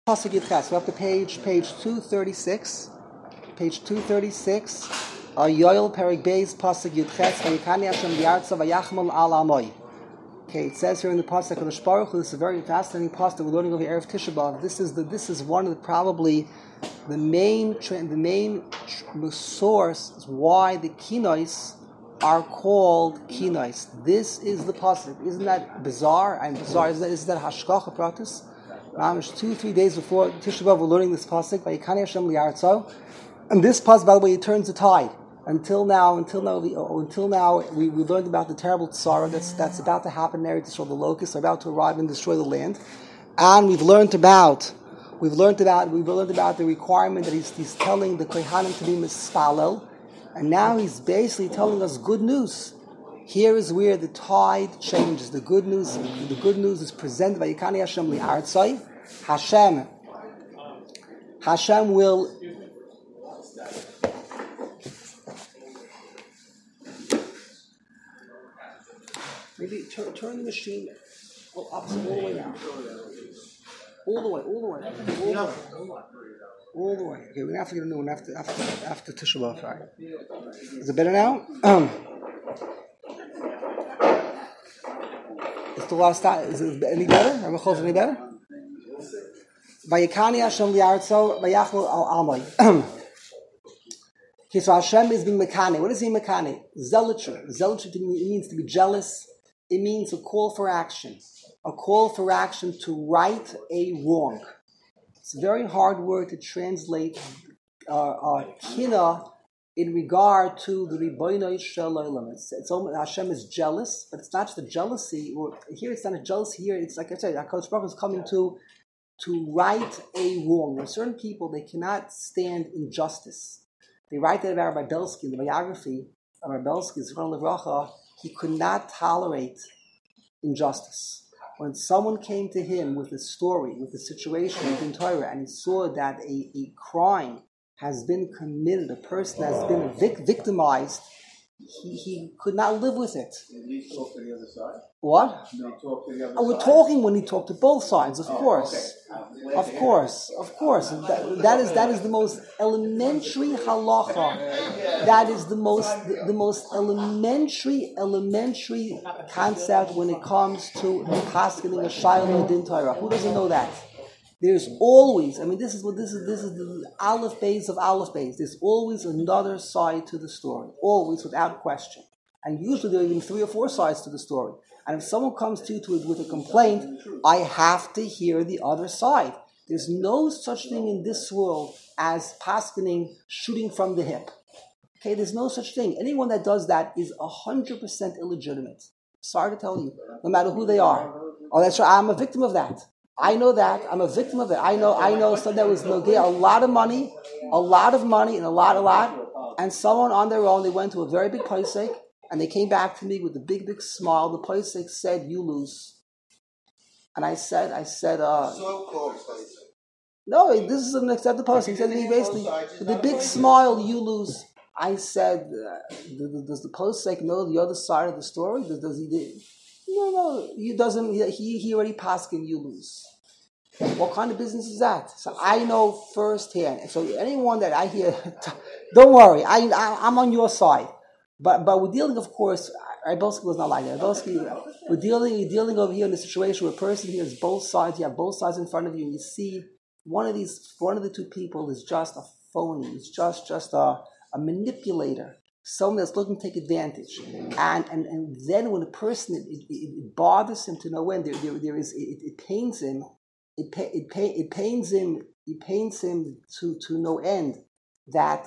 Pasuk Yitches. We're up to page 236. Page 236. Yoel Perek Beis Pasuk Yitches. Vayikani Hashem B'Yartza Vayachmol Al Amoy. Okay, it says here in the pasuk of the Baruch Hu. This is a very fascinating pasuk that we're learning over Erev Tisha B'Av. This is one of the probably the main source why the Kinois are called Kinois. This is the pasuk. Isn't that bizarre? And bizarre isn't that Hashgacha Pratis? 2-3 days before Tisha B'Av, we're learning this pasuk by Yikani Hashem Li'artzo, and this pasuk, by the way, it turns the tide. Until now, we learned about the terrible tzara that's about to happen there. Destroy the locusts are about to arrive and destroy the land, and we've learned about the requirement that he's telling the kohanim to be mispalel, and now he's basically telling us good news. Here is where the tide changes. The good news is presented by Yikani Hashem Li'artzai. Hashem will maybe turn the machine opposite all the way now. All the way. Okay, we have to get a new one after Tisha B'Av. Right. Is it better now? It's the last time. Is it any better? Are we close any better? Vayikani Hashem Li'artzo Vayachmol Al Amoy. Okay, so Hashem is being mekane. What does he mean mekane? Zealotry. Zealotry means to be jealous. It means a call for action. A call for action to right a wrong. It's a very hard word to translate kina in regard to the Ribono Shel Olam. It's almost, Hashem is jealous, but it's not just a jealousy. Here it's not a jealousy. Here it's like I said, HaKadosh Baruch Hu is coming to right a wrong. There are certain people, they cannot stand injustice. They write that about Rabbi Belsky in the biography of Rabbi Belsky, Zichron Livracha. He could not tolerate injustice. When someone came to him with a story, with a situation in Torah, and he saw that a crime has been committed, a person has been victimized, he could not live with it. Did he talk to the other side? What? Did he talk to the other side? We're talking when he talked to both sides, of course. Okay. Of course. That is the most elementary halacha. That is the most elementary concept when it comes to paskening a shayla din Torah. Who doesn't know that? There's always, this is the Aleph Beis of Aleph Beis. There's always another side to the story, always, without question. And usually there are even 3 or 4 sides to the story. And if someone comes to you with a complaint, I have to hear the other side. There's no such thing in this world as paskening, shooting from the hip. Okay, there's no such thing. Anyone that does that is 100% illegitimate. Sorry to tell you, no matter who they are. Oh, that's right. I'm a victim of that. I know that. I'm a victim of it. I know. So there was a lot of money, and a lot. And someone on their own, they went to a very big posek, and they came back to me with a big smile. The posek said, "You lose." And I said, no, this is an accepted posek. He said to me basically, with a big smile, "You lose." I said, does the posek know the other side of the story? Does he? No, he doesn't. He already passed and you lose. What kind of business is that? So I know firsthand. So anyone that I hear, don't worry, I'm on your side. But we're dealing, of course. Belsky was not like that. We're dealing over here in a situation where a person hears both sides. You have both sides in front of you, and you see one of the two people is just a phony. It's just a manipulator. Someone that's looking to take advantage, and then when a person it bothers him to no end. There is it pains him. It pains him to no end that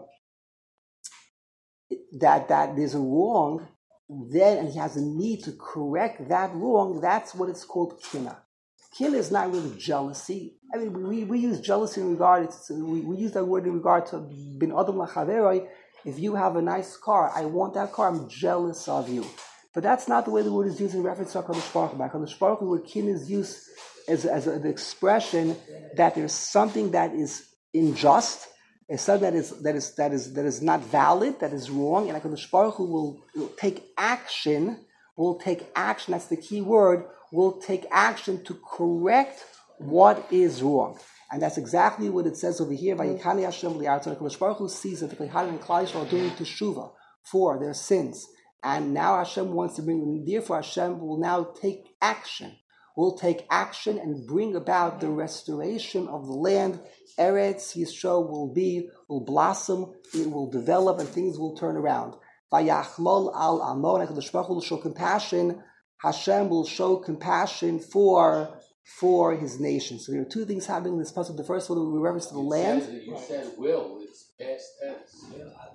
there's a wrong. Then and he has a need to correct that wrong. That's what it's called kina. Kina is not really jealousy. We use jealousy in regard. We use that word in regard to bin adam lachaveroi. If you have a nice car, I want that car, I'm jealous of you. But that's not the way the word is used in reference to HaKadosh Baruch Hu. HaKadosh Baruch Hu, the word kin is used as an expression that there's something that is unjust, is something that is not valid, that is wrong, and HaKadosh Baruch Hu will take action, that's the key word, will take action to correct what is wrong. And that's exactly what it says over here. Vayikani Hashem li'artzon. HaKadosh Baruch Hu sees that the Kohanim and Klal Yisrael are doing teshuvah for their sins. And now Hashem wants to bring them. Therefore, Hashem will now take action. Will take action and bring about the restoration of the land. Eretz Yisrael will blossom, it will develop, and things will turn around. Vayachmol al amon. HaKadosh Baruch Hu will show compassion. Hashem will show compassion for his nation. So there are two things happening in this passage. The first one, we reference to the land. You said will, it's past tense.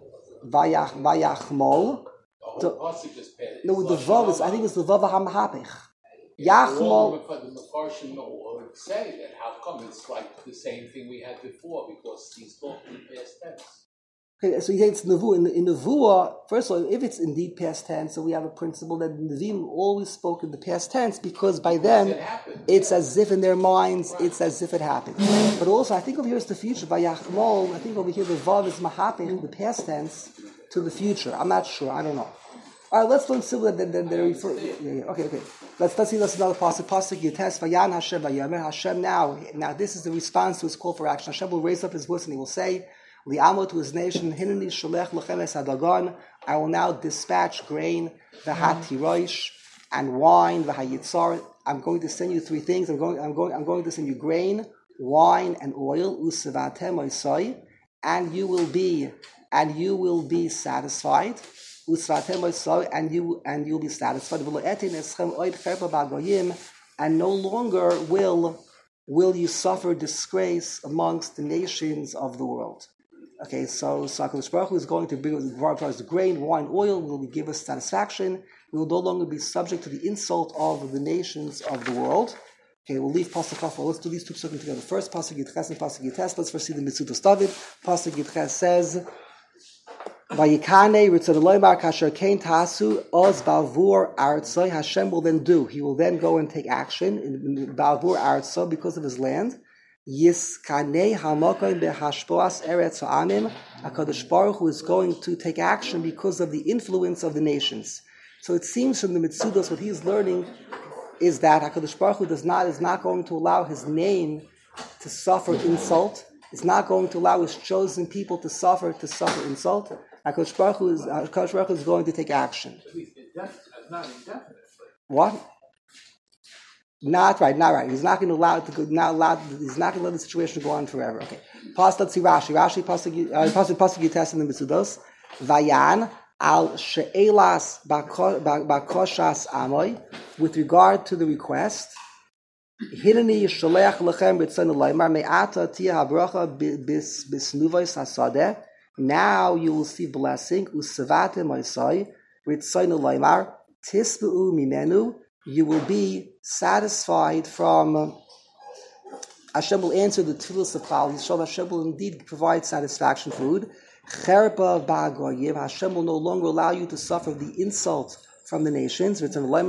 Vayachmol. The whole pasuk is past. No, the vav is, I think it's the vav hamahapich. Yachmol. The Mepharshim will say that. How come it's like the same thing we had before? Because he's talking in past tense. Okay, so he says Nevuah. In Nevuah, first of all, if it's indeed past tense, so we have a principle that Nevi'im always spoke in the past tense because by them, it's as if in their minds, it's as if it happened. But also, I think over here is the future. Vayachmol, I think over here the vav is mahapich, the past tense, to the future. I'm not sure. I don't know. All right, let's learn simple that they refer. Okay. Let's see. Let's another pasuk. Pasuk Yites Vayan Hashem Vayomer. Hashem now this is the response to his call for action. Hashem will raise up his voice and he will say, Li'amo to his nation, Hineni Sholech Lachem Es Hadagon. I will now dispatch grain, v'hatirosh, and wine, v'hayitzar. I'm going to send you three things. I'm going to send you grain, wine, and oil. Usevatem Oisai, and you will be satisfied. Usevatem Oisai, and you'll be satisfied. V'lo'etin eschem oid cherpa ba'goyim, and no longer will you suffer disgrace amongst the nations of the world. Okay, so HaKadosh Baruch Hu is going to bring us the grain, wine, oil, will give us satisfaction. We will no longer be subject to the insult of the nations of the world. Okay, we'll leave Pasuk off. Let's do these two pasukim together. First, Pasuk Yitches and Pasuk Yites. Let's first see the Mitzudas David. Pasuk Yitches says, Vayikane Ritzon Eloimar Kasher Kain Tasu Oz Balvur Artzoi. Hashem will then do. He will then go and take action in Balvur Artzoi because of his land. Yiskanei Hamokoin Behashpoas Eretz Ha'amim. HaKadosh Baruch Hu is going to take action because of the influence of the nations. So it seems from the Mitzudos what he is learning is that HaKadosh Baruch Hu is not going to allow his name to suffer insult. It's not going to allow his chosen people to suffer insult. HaKadosh Baruch Hu is going to take action. Not indefinite. What? Not right. He's not going to allow it to go. He's not going to let the situation go on forever. Okay. Let's see Rashi. Pasuk Yites in the Mitzudos. Vayan al she'elas bakoshas amoy. With regard to the request, Hineni sholech lechem b'tzon eloymar me'ata tia habracha bisnuvos hasadeh. Now you will see blessing. Usevate moisai b'tzon eloymar tisbeu mimenu. You will be satisfied from. Hashem will answer the tefillos of Klal Yisrael. Hashem will indeed provide satisfaction food. Cherpa ba'goyim. Hashem will no longer allow you to suffer the insult from the nations.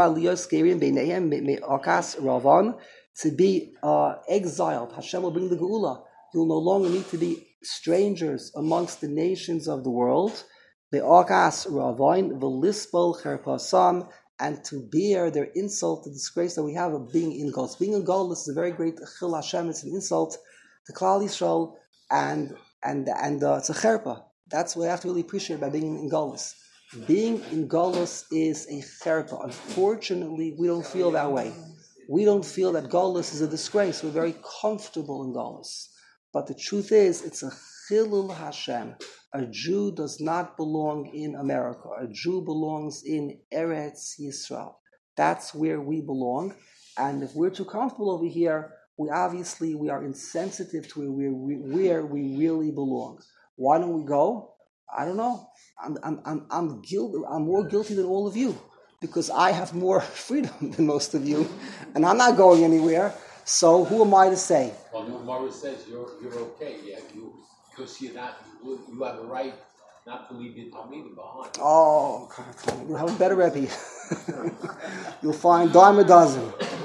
To be exiled. Hashem will bring the geula. You will no longer need to be strangers amongst the nations of the world. Be'okas ravoin v'lispol cherpasam. And to bear their insult, the disgrace that we have of being in Golus. Being in Golus is a very great chil Hashem. It's an insult to Klal Yisrael, and it's a cherpa. That's what I have to really appreciate about being in Golus. Being in Golus is a cherpa. Unfortunately, we don't feel that way. We don't feel that Golus is a disgrace. We're very comfortable in Golus. But the truth is, it's a chilul Hashem. A Jew does not belong in America. A Jew belongs in Eretz Yisrael. That's where we belong. And if we're too comfortable over here, we are insensitive to where we really belong. Why don't we go? I don't know. I'm guilty. I'm more guilty than all of you because I have more freedom than most of you, and I'm not going anywhere. So who am I to say? Well, the Gemara says you're okay. Because you have a right not to leave your Talmidim behind. Oh, you'll have a better Rebbe. You'll find dime a dozen.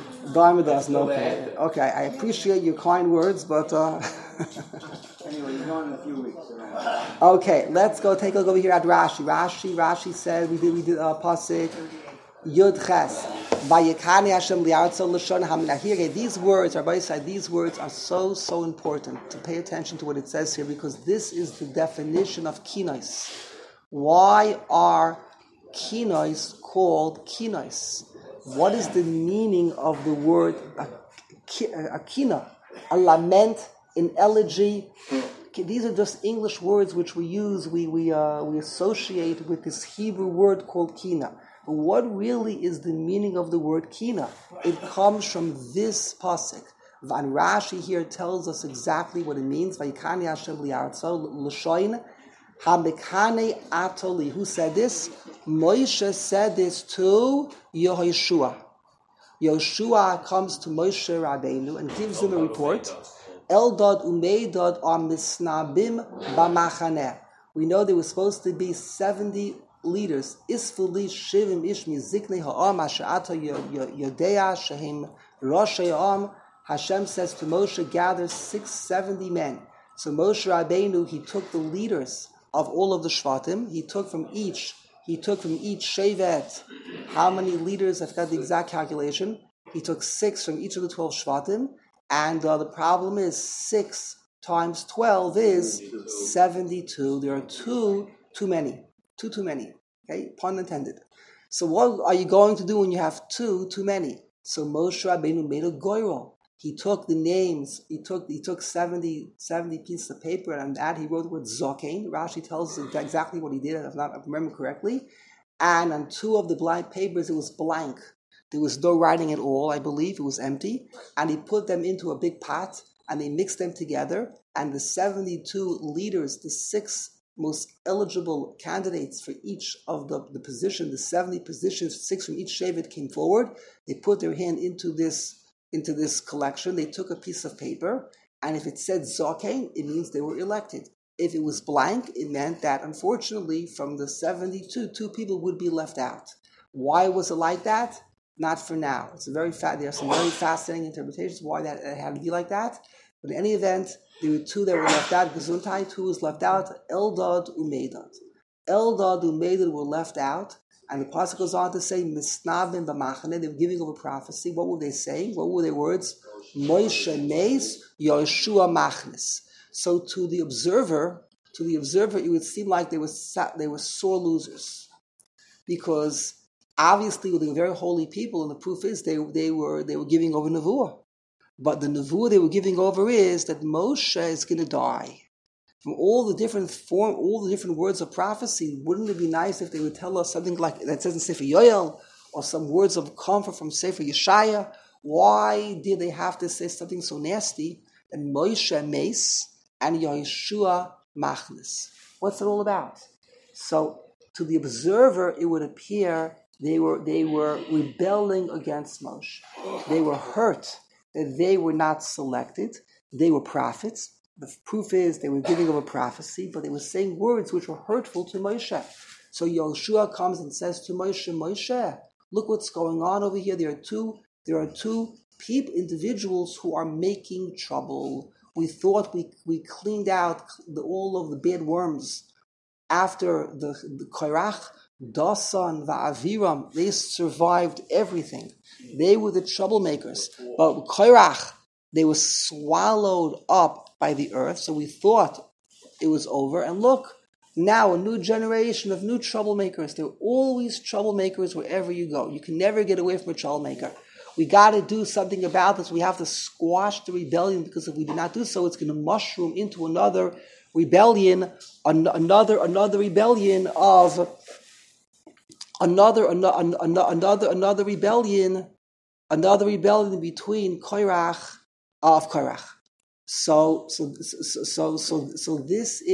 Okay, I appreciate your kind words, but... Anyway, you're going in a few weeks. Okay, let's go take a look over here at Rashi. Rashi said we did pasuk Yud Ches. Vayikane Hashem li'artza l'shon hamnahire. These words, Rabbi said, these words are so important to pay attention to what it says here, because this is the definition of kinos. Why are kinos called kinos? What is the meaning of the word akina? A lament, an elegy. These are just English words which we use, we associate with this Hebrew word called kina. But what really is the meaning of the word kina? It comes from this pasuk. Van Rashi here tells us exactly what it means. Vayikane Hashem li'artza l'shoin hamekane atoli. Who said this? Moshe said this to Yehoshua. Yoshua comes to Moshe Rabbeinu and gives him a report. Eldad umeidad are misnabim b'machaneh. We know there was supposed to be 70 leaders. Isfuli shivim ishmi ziknei ha'am asha'ata yodea shehim roshei ha'am. Hashem says to Moshe, gather 670 men. So Moshe Rabbeinu, he took the leaders of all of the shvatim. He took from each shevet. How many leaders? I forgot the exact calculation. He took 6 from each of the 12 shvatim. And the problem is 6 times 12 is 72. There are two too many. Too many. Okay, pun intended. So what are you going to do when you have too many? So Moshe Rabbeinu made a goyrol. He took the names. He took 70 pieces of paper, and on that he wrote the word zokein. Rashi tells us exactly what he did, if I remember correctly. And on 2 of the blank papers, it was blank. There was no writing at all, I believe. It was empty. And he put them into a big pot, and they mixed them together. And the 72 leaders, the 6 most eligible candidates for each of the position, the 70 positions, 6 from each shevet came forward. They put their hand into this collection. They took a piece of paper, and if it said zokein, it means they were elected. If it was blank, it meant that, unfortunately, from the 72, 2 people would be left out. Why was it like that? Not for now. There are some very fascinating interpretations why that had to be like that. But in any event, there were 2 that were left out. Gesundheit, 2 was left out. Eldad umeidad. Eldad umeidad were left out. And the pasuk goes on to say, Misnavim b'machaneh. They were giving over prophecy. What were they saying? What were their words? Moshe meis, Yoshua machnis. So to the observer, it would seem like they were sore losers, because obviously they were very holy people, and the proof is they were giving over nevuah. But the nevuah they were giving over is that Moshe is going to die. From all the different words of prophecy, wouldn't it be nice if they would tell us something like that says in Sefer Yoel, or some words of comfort from Sefer Yeshaya? Why did they have to say something so nasty? And Moshe meis and Yeshua machnis. What's it all about? So to the observer, it would appear they were rebelling against Moshe. They were hurt that they were not selected. They were prophets. The proof is they were giving over prophecy, but they were saying words which were hurtful to Moshe. So Yoshua comes and says to Moshe, look what's going on over here. There are two individuals who are making trouble. We thought we cleaned out all of the bad worms after the Korach, Dasan, Va'aviram. They survived everything. They were the troublemakers. But Korach, they were swallowed up by the earth, so we thought it was over. And look, now a new generation of new troublemakers. There are always troublemakers wherever you go. You can never get away from a troublemaker. We got to do something about this. We have to squash the rebellion, because if we do not do so, it's going to mushroom into another rebellion, another rebellion between Korach of Korach. So this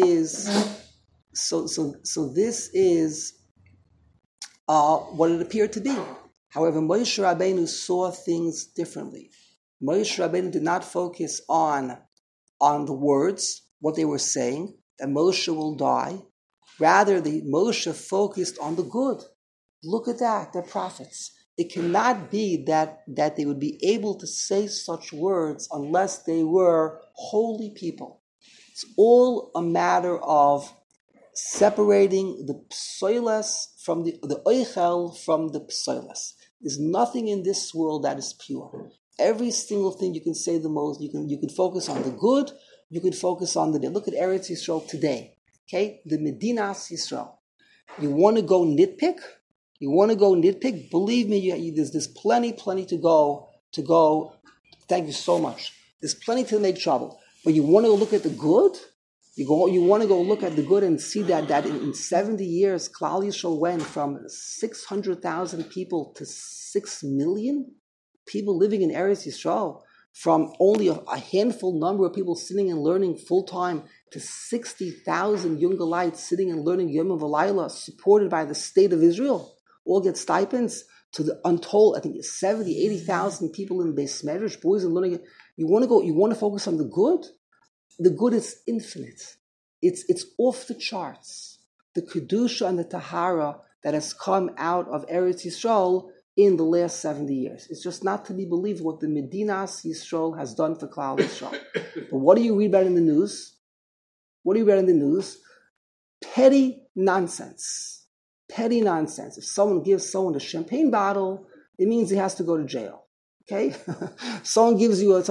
is what it appeared to be. However, Moshe Rabbeinu saw things differently. Moshe Rabbeinu did not focus on the words, what they were saying, that Moshe will die. Rather, Moshe focused on the good. Look at that, they're prophets. It cannot be that they would be able to say such words unless they were holy people. It's all a matter of separating the psoiles from the oichel from the psoiles. There's nothing in this world that is pure. Every single thing you can say the most, you can focus on the good, you can focus on the bad. Look at Eretz Yisrael today. Okay? The Medinas Yisrael. You want to go nitpick? Believe me, there's plenty to go. Thank you so much. There's plenty to make trouble. But you want to look at the good? You want to go look at the good and see that in 70 years, Klal Yisrael went from 600,000 people to 6 million people living in Eretz Yisrael, from only a handful number of people sitting and learning full-time to 60,000 younger lights sitting and learning Yom V'Layla, supported by the state of Israel, all get stipends, to the untold, I think 70, 80,000 people in Beis Medrash, boys and learning. You want to focus on the good? The good is infinite. It's off the charts. The Kedusha and the Tahara that has come out of Eretz Yisrael in the last 70 years. It's just not to be believed what the Medinas Yisrael has done for Klal Yisrael. But what do you read about in the news? Petty nonsense. If someone gives someone a champagne bottle, it means he has to go to jail. Okay? Someone gives you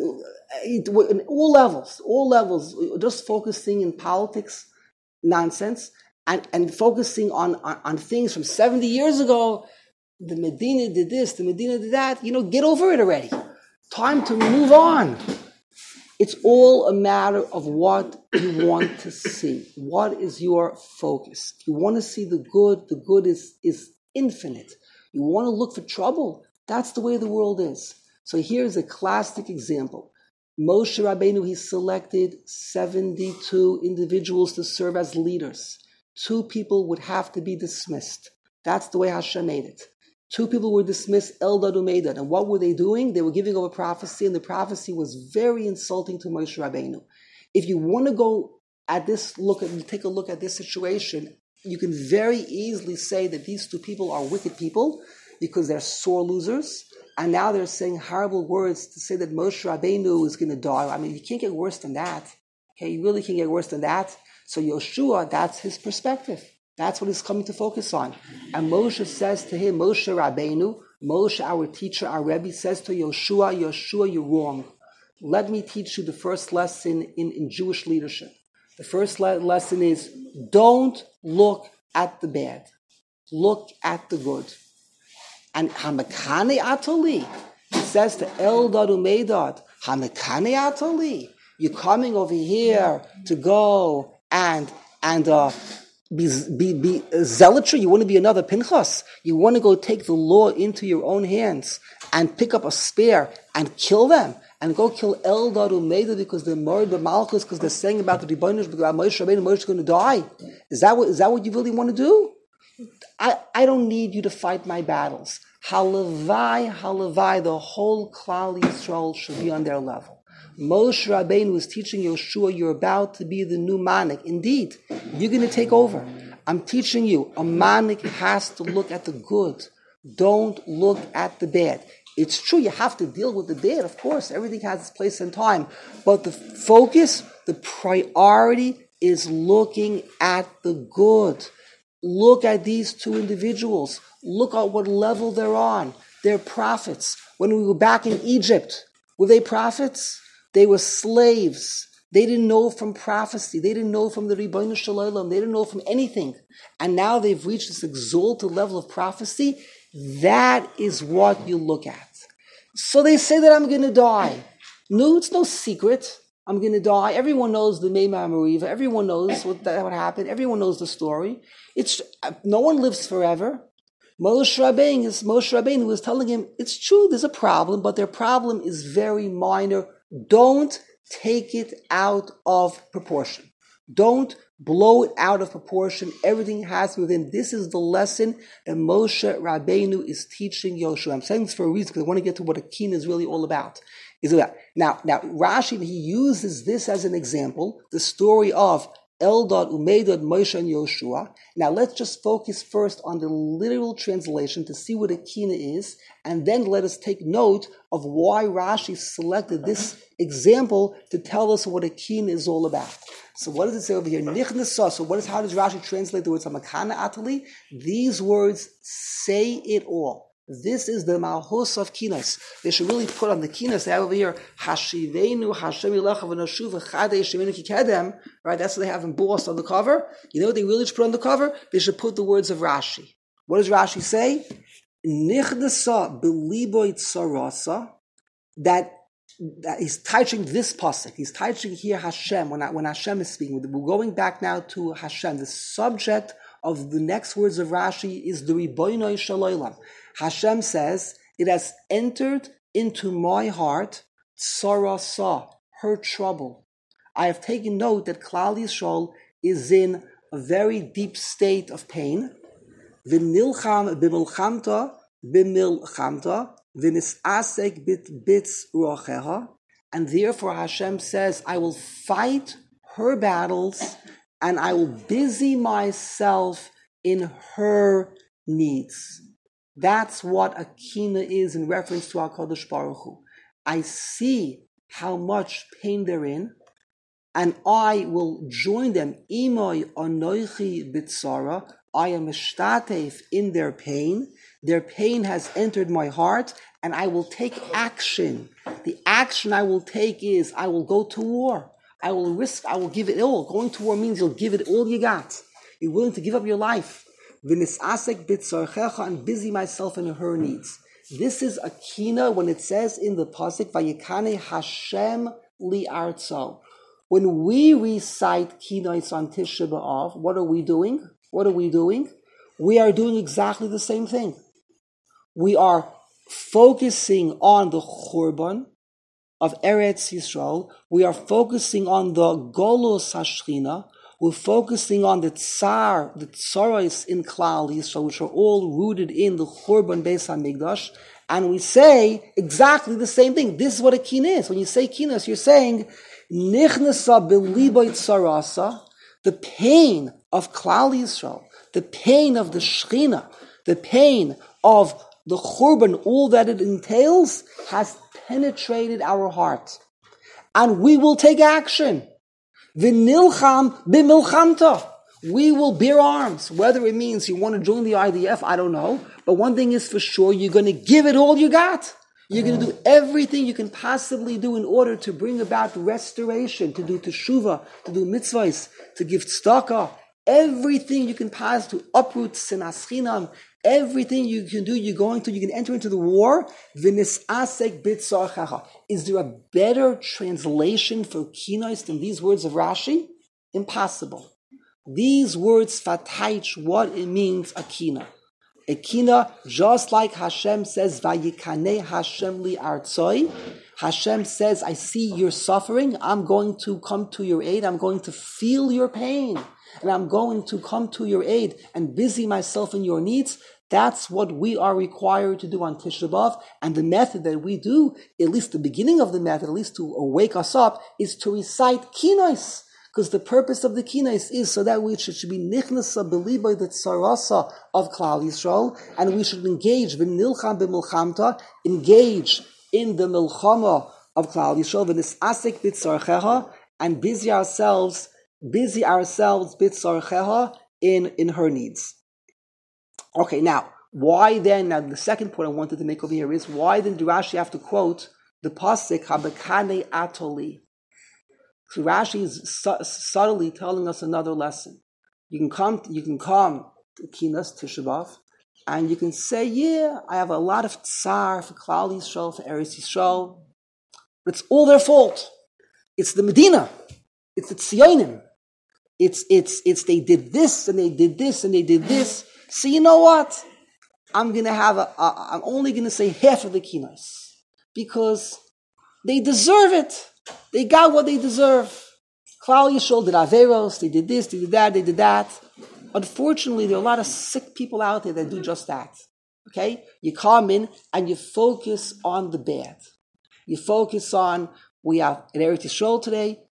in all levels, just focusing in politics, nonsense, and focusing on things from 70 years ago. The Medina did this, the Medina did that. Get over it already. Time to move on. It's all a matter of what you want to see. What is your focus? If you want to see the good is infinite. You want to look for trouble, that's the way the world is. So here's a classic example. Moshe Rabbeinu, he selected 72 individuals to serve as leaders. 2 people would have to be dismissed. That's the way Hashem made it. 2 people were dismissed, Eldad Umeidad. And what were they doing? They were giving over prophecy, and the prophecy was very insulting to Moshe Rabbeinu. If you want to go at this, take a look at this situation, you can very easily say that these 2 people are wicked people because they're sore losers, and now they're saying horrible words to say that Moshe Rabbeinu is going to die. I mean, you can't get worse than that. Okay, you really can't get worse than that. So Yoshua, that's his perspective. That's what he's coming to focus on. And Moshe says to him, Moshe Rabbeinu, Moshe, our teacher, our Rebbe, says to Yoshua, you're wrong. Let me teach you the first lesson in Jewish leadership. The first lesson is, don't look at the bad. Look at the good. And Hamakane Atali, he says to Eldad Umeidad, Hamakane Atali, you're coming over here to go and be zealotry. You want to be another Pinchas. You want to go take the law into your own hands and pick up a spear and kill them and go kill Eldad Umeidad because they're married by Malchus, because they're saying about the Rebbeinu, about Moshe Rabbeinu, Moshe is going to die. Is that what you really want to do? I don't need you to fight my battles. Halavai, the whole Klal Yisrael should be on their level. Moshe Rabbeinu was teaching Yoshua, you're about to be the new Manik. Indeed, you're going to take over. I'm teaching you, a Manik has to look at the good. Don't look at the bad. It's true, you have to deal with the bad, of course. Everything has its place and time. But the focus, the priority is looking at the good. Look at these 2 individuals. Look at what level they're on. They're prophets. When we were back in Egypt, were they prophets? They were slaves. They didn't know from prophecy. They didn't know from the Rebbeinu Shalom. They didn't know from anything. And now they've reached this exalted level of prophecy. That is what you look at. So they say that I'm going to die. No, it's no secret. I'm going to die. Everyone knows the Meimah Mariva. Everyone knows what happened. Everyone knows the story. No one lives forever. Moshe Rabbeinu was telling him, it's true, there's a problem, but their problem is very minor. Don't take it out of proportion. Don't blow it out of proportion. Everything has within. This is the lesson that Moshe Rabbeinu is teaching Yoshua. I'm saying this for a reason, because I want to get to what a kin is really all about. Now, Rashi, he uses this as an example, the story of Eldad, Umeidad, Moshe, and Yoshua. Now let's just focus first on the literal translation to see what a kina is, and then let us take note of why Rashi selected this example to tell us what a kina is all about. So what does it say over here? Nichnasa. So how does Rashi translate the words Hamakana Atali? These words say it all. This is the malchus of kinas. They should really put on the kinas. They have over here Hashivenu Hashem Yilecha v'Nashuv Chadei Shemenu Kikedem. Right, that's what they have embossed on the cover. You know what they really should put on the cover? They should put the words of Rashi. What does Rashi say? Nichdasa beliboy tsarasa. That he's touching this pasuk. He's touching here Hashem when Hashem is speaking. We're going back now to Hashem. The subject of the next words of Rashi is the Ribono Shel Olam. Hashem says, it has entered into my heart, tsarasa, her trouble. I have taken note that Klal Yisrael is in a very deep state of pain. V'nilcham b'milchamta b'milchamta v'nisasek bitz rocheha. And therefore Hashem says, I will fight her battles and I will busy myself in her needs. That's what a kina is in reference to HaKadosh Baruch Hu. I see how much pain they're in, and I will join them. Imoi anoichi bitzara. I am mishtateif in their pain. Their pain has entered my heart, and I will take action. The action I will take is I will go to war. I will give it all. Going to war means you'll give it all you got. You're willing to give up your life. V'nisasek bitzarchecha, and busy myself in her needs. This is a kina when it says in the pasuk Vayikane Hashem li artso. When we recite kinos on Tisha B'Av, what are we doing? We are doing exactly the same thing. We are focusing on the Churban of Eretz Yisrael. We are focusing on the Golos HaShechina. We're focusing on the tsaros in Klal Yisrael, which are all rooted in the Churban Beis HaMikdash, and we say exactly the same thing. This is what a kina is. When you say kinas, you're saying Nichnasa b'liboy tsarasa, the pain of Klal Yisrael, the pain of the Shechina, the pain of the Churban, all that it entails, has penetrated our heart. And we will take action. V'nilcham b'milchamta. We will bear arms. Whether it means you want to join the IDF, I don't know. But one thing is for sure, you're going to give it all you got. You're going to do everything you can possibly do in order to bring about restoration, to do teshuvah, to do mitzvahs, to give tzedakah. Everything you can to uproot sinas chinam. Everything you can do, you can enter into the war. V'nisasek bitzarchecha. Is there a better translation for kinos than these words of Rashi? Impossible. These words fataych what it means a kina. A kina, just like Hashem says, Vayikane Hashem li artzoi. Hashem says, I see your suffering. I'm going to come to your aid. I'm going to feel your pain. And I'm going to come to your aid and busy myself in your needs. That's what we are required to do on Tisha B'Av. And the method that we do, at least the beginning of the method, at least to wake us up, is to recite kinos. Because the purpose of the kinos is so that we should be nichnasa b'liboy the tsarasa of Klal Yisrael, and we should engage v'nilcham b'milchamta, engage in the milchama of Klal Yisrael, v'nisasek b'tzarcheha, and busy ourselves b'tzarcheha in her needs. Okay, now, why then, now the second point I wanted to make over here is, why then do Rashi have to quote the pasuk, Habakane Atoli? So Rashi is subtly telling us another lesson. You can come to Kinas, Tisha B'Av, and you can say, yeah, I have a lot of tsar for Klal Yisrael, for Eretz Yisrael, but it's all their fault. It's the Medina. It's the Tzionim. It's they did this, and they did this, and they did this. So you know what? I'm only going to say half of the Kinos, because they deserve it. They got what they deserve. Klal Yisrael did Averos, they did this, they did that, they did that. Unfortunately, there are a lot of sick people out there that do just that. Okay? You come in and you focus on the bad. You focus on, we have in Eretz Yisrael today,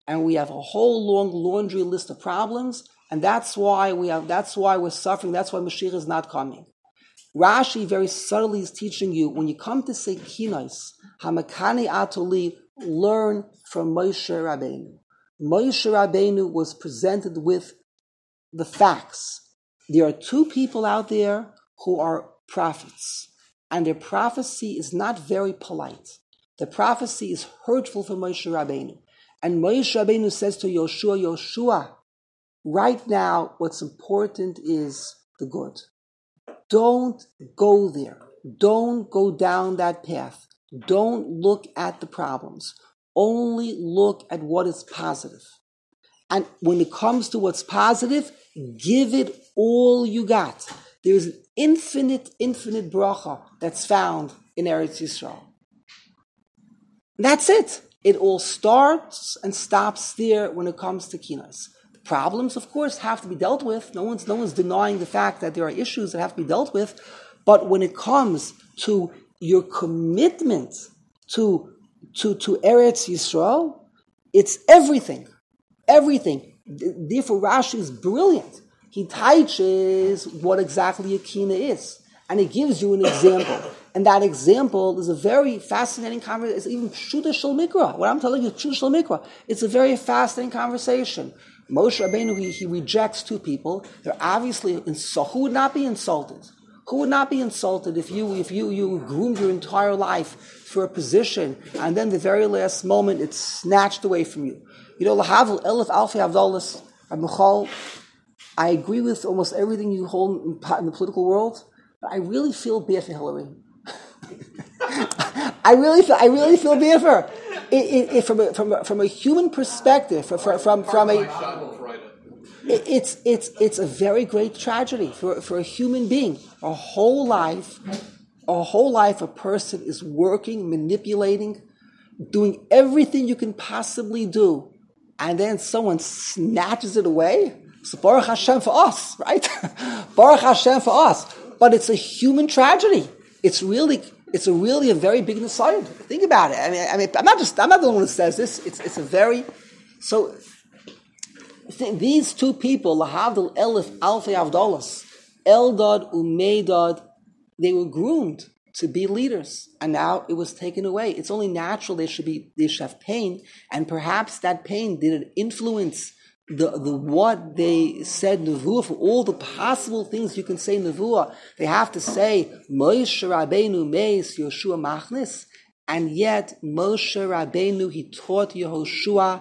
and we have a whole long laundry list of problems, and that's why we're suffering, that's why Mashiach is not coming. Rashi very subtly is teaching you, when you come to say kinos, hamakani atoli, learn from Moshe Rabbeinu. Moshe Rabbeinu was presented with the facts. There are two people out there who are prophets, and their prophecy is not very polite. The prophecy is hurtful for Moshe Rabbeinu. And Moshe Rabbeinu says to Yoshua, right now what's important is the good. Don't go there. Don't go down that path. Don't look at the problems. Only look at what is positive. And when it comes to what's positive, give it all you got. There's an infinite bracha that's found in Eretz Yisrael. That's it. It all starts and stops there when it comes to kinos. The problems, of course, have to be dealt with. No one's denying the fact that there are issues that have to be dealt with. But when it comes to your commitment to Eretz Yisrael, it's everything. Everything. Therefore, Rashi is brilliant. He teaches what exactly a kina is. And he gives you an example. And that example is a very fascinating conversation. It's even Pshuta Shel Mikra. What I'm telling you is Pshuta Shel Mikra. It's a very fascinating conversation. Moshe Rabbeinu, he rejects two people. They're obviously insulted. Who would not be insulted? Who would not be insulted if you groomed your entire life for a position and then the very last moment it's snatched away from you? You know, Lahavil Elif Alfi Avdolis Michal, I agree with almost everything you hold in the political world, but I really feel bad for Hillary. I really feel bad for her. From a human perspective, it's a very great tragedy for a human being. A whole life, a person is working, manipulating, doing everything you can possibly do, and then someone snatches it away. So Baruch Hashem for us, right? Baruch Hashem for us. But it's a human tragedy. It's really a very big aside. Think about it. I mean, I'm not the one who says this. It's a very, so these two people, Lahavdil Elif Alfei Avdolas, Eldad Umeidad, they were groomed to be leaders, and now it was taken away. It's only natural they should have pain, and perhaps that pain did influence the what they said nevuah. For all the possible things you can say nevuah, they have to say Moshe Rabbeinu meis Yoshua machnis, and yet Moshe Rabbeinu, he taught Yehoshua,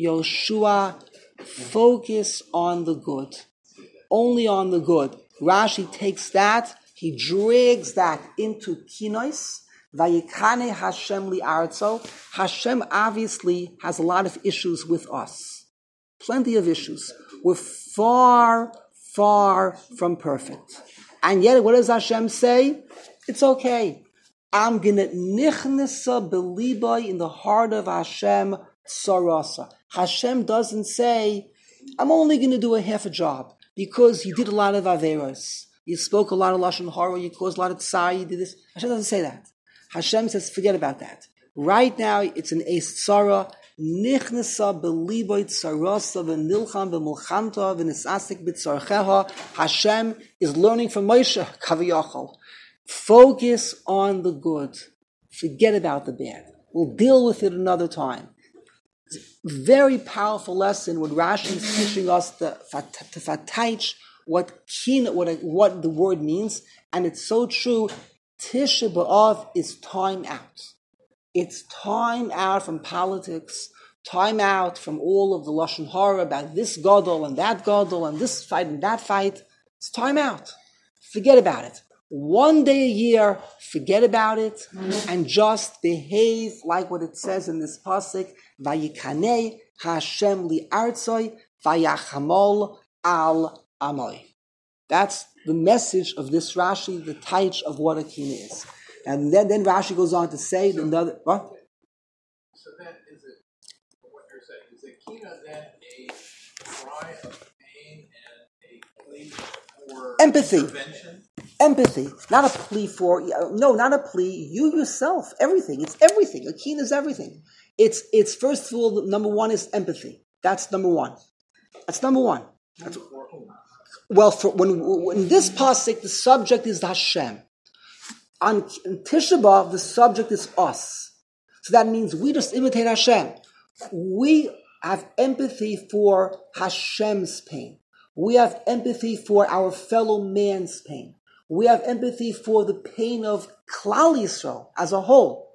focus on the good, only on the good. Rashi takes that, he drags that into kinos. Vayikane Hashem li arzo. Hashem obviously has a lot of issues with us. Plenty of issues. We're far, far from perfect. And yet, what does Hashem say? It's okay. I'm going to nichnesa belibai in the heart of Hashem tzarasa. Hashem doesn't say, I'm only going to do a half a job because you did a lot of averos. You spoke a lot of lashon hara. You caused a lot of tsar. You did this. Hashem doesn't say that. Hashem says, forget about that. Right now, it's an eis tzara. Nichnesa beliboy tzarasa v'nilcham v'mulchamta v'nisasik b'tzarcheha. Hashem is learning from Moshe kaviyachol. Focus on the good. Forget about the bad. We'll deal with it another time. Very powerful lesson when Rashi is teaching us to fatayich what the word means, and it's so true. Tisha B'Av is time out. It's time out from politics, time out from all of the lashon hara about this gadol and that gadol and this fight and that fight. It's time out. Forget about it. One day a year, forget about it, and just behave like what it says in this pasuk. Vayikanei Hashem li artzoi vayachamol al amoy. That's the message of this Rashi, the taich of what a kina is. And then Rashi goes on to say another what? So then, is it what you're saying? Is a kina then a cry of pain and a plea for empathy? Intervention? Empathy, not a plea for, no, not a plea, you yourself, everything. It's everything. A kina is everything. It's first of all, number one is empathy. That's number one. That's number one. Well, when this pasuk, the subject is Hashem. On Tisha B'Av, the subject is us. So that means we just imitate Hashem. We have empathy for Hashem's pain. We have empathy for our fellow man's pain. We have empathy for the pain of Klal Yisrael as a whole.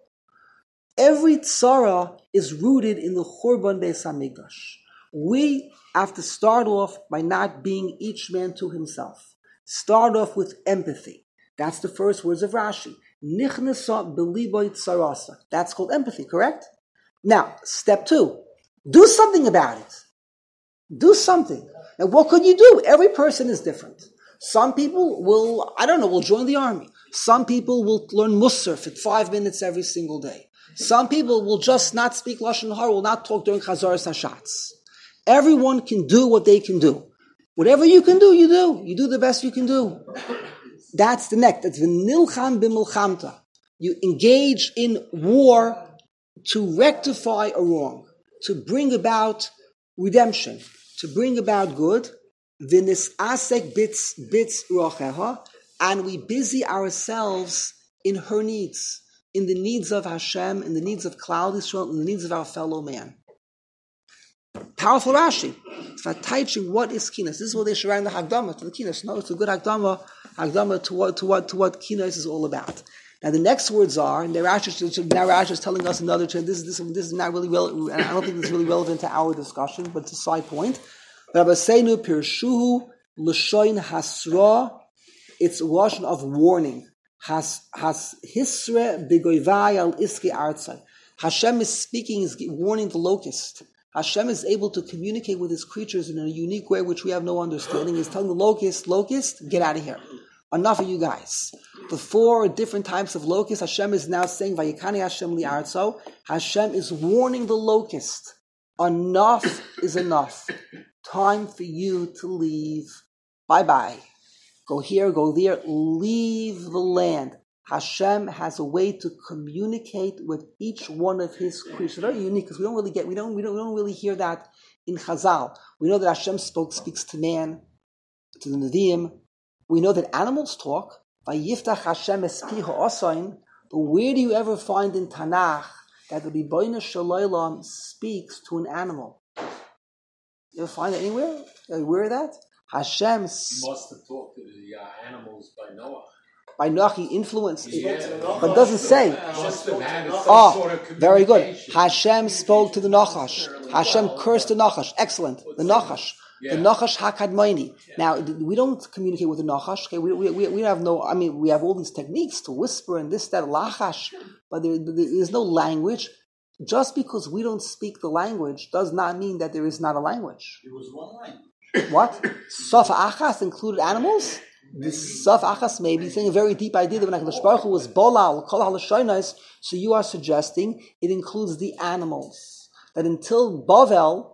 Every tzara is rooted in the Churban Beis Hamikdash. We have to start off by not being each man to himself. Start off with empathy. That's the first words of Rashi. Nichnasa b'liboy tzarasa. That's called empathy, correct? Now, step 2. Do something about it. Do something. Now, what could you do? Every person is different. Some people will join the army. Some people will learn Musar for 5 minutes every single day. Some people will just not speak Lashon Hara, will not talk during Chazaras Hashatz. Everyone can do what they can do. Whatever you can do, you do. You do the best you can do. That's the next. That's v'nilcham b'milchamta. You engage in war to rectify a wrong, to bring about redemption, to bring about good. V'nisasek bits rocheha, and we busy ourselves in her needs, in the needs of Hashem, in the needs of Klal Yisrael, in the needs of our fellow man. Powerful Rashi. It's about teaching what is kinas. This is what they should write in the Hagdama to the kinas. No, it's a good Hagdama to what kinas is all about. Now the next words are, and now Rashi is telling us another term. This is not really relevant, and I don't think this is really relevant to our discussion, but it's a side point. Rabbi Seinu Pirshuhu L'shoin Hasra. It's a lashon of warning. Has Hisre B'goivai Al Iski Artzai. Hashem is speaking, is warning the locust. Hashem is able to communicate with his creatures in a unique way which we have no understanding. He's telling the locust, get out of here. Enough of you guys. The 4 different types of locusts, Hashem is now saying, Vayikani Hashem li'artzo. Hashem is warning the locust. Enough is enough. Time for you to leave. Bye-bye. Go here, go there. Leave the land. Hashem has a way to communicate with each one of his creatures. Very unique because we don't really hear that in Chazal. We know that Hashem speaks to man, to the Nevi'im. We know that animals talk. Vayiftach Hashem espicha osain. But where do you ever find in Tanakh that the Ribono Shel Olam speaks to an animal? You ever find it anywhere? Are you aware of that? Hashem must have talked to the animals by Noah. By Noach, he influenced it. But it doesn't say. Very good. Hashem spoke to the Nachash. Hashem cursed the Nachash. Excellent. The Nachash. The Nachash HaKadmoni. Now, we don't communicate with the Nachash. Okay? We have we have all these techniques to whisper and this, that, Lachash. But there's no language. Just because we don't speak the language does not mean that there is not a language. It was one language. What? Sof Achas included animals? The Saf Achas may be saying a very deep idea that when HaKadosh Baruch Hu was Bolal, Kol HaLashonos, so you are suggesting it includes the animals. That until Migdal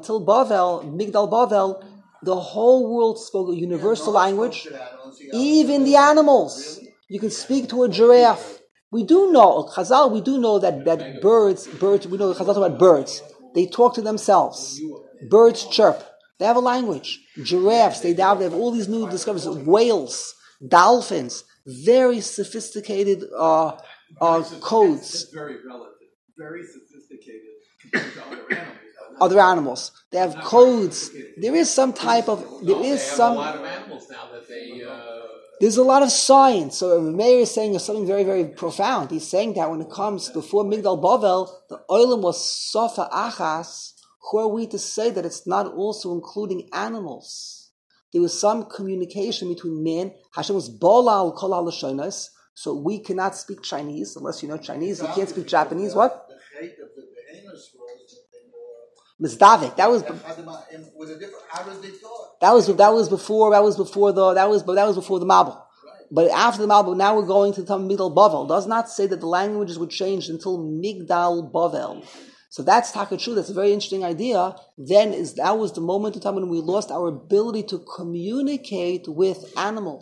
Bavel, the whole world spoke a universal language, even the animals. You can speak to a giraffe. We do know, Chazal, that birds, we know Chazal talk about birds. They talk to themselves. Birds chirp. They have a language. Giraffes, they have all these new discoveries. Whales, dolphins, very sophisticated codes. That's very relative. Very sophisticated compared to other animals. Other animals. They have codes. There is some type of... They have a lot of animals now that they... There's a lot of science. So Meir is saying something very, very profound. He's saying that when it comes before Migdal Bavel, the Olam was Sofa Achas. Who are we to say that it's not also including animals? There was some communication between men. Hashem was Bolal Kol HaLashonos, so we cannot speak Chinese unless you know Chinese. You can't speak Japanese. What? The hate of the Amos was Mizdavik. That was. With a different. How did they talk? That was before the Mabul. Right. But after the Mabul, now we're going to Migdal Bavel. Does not say that the languages would change until Migdal Bavel. So that's Takachu. That's a very interesting idea. That was the moment in time when we lost our ability to communicate with animals.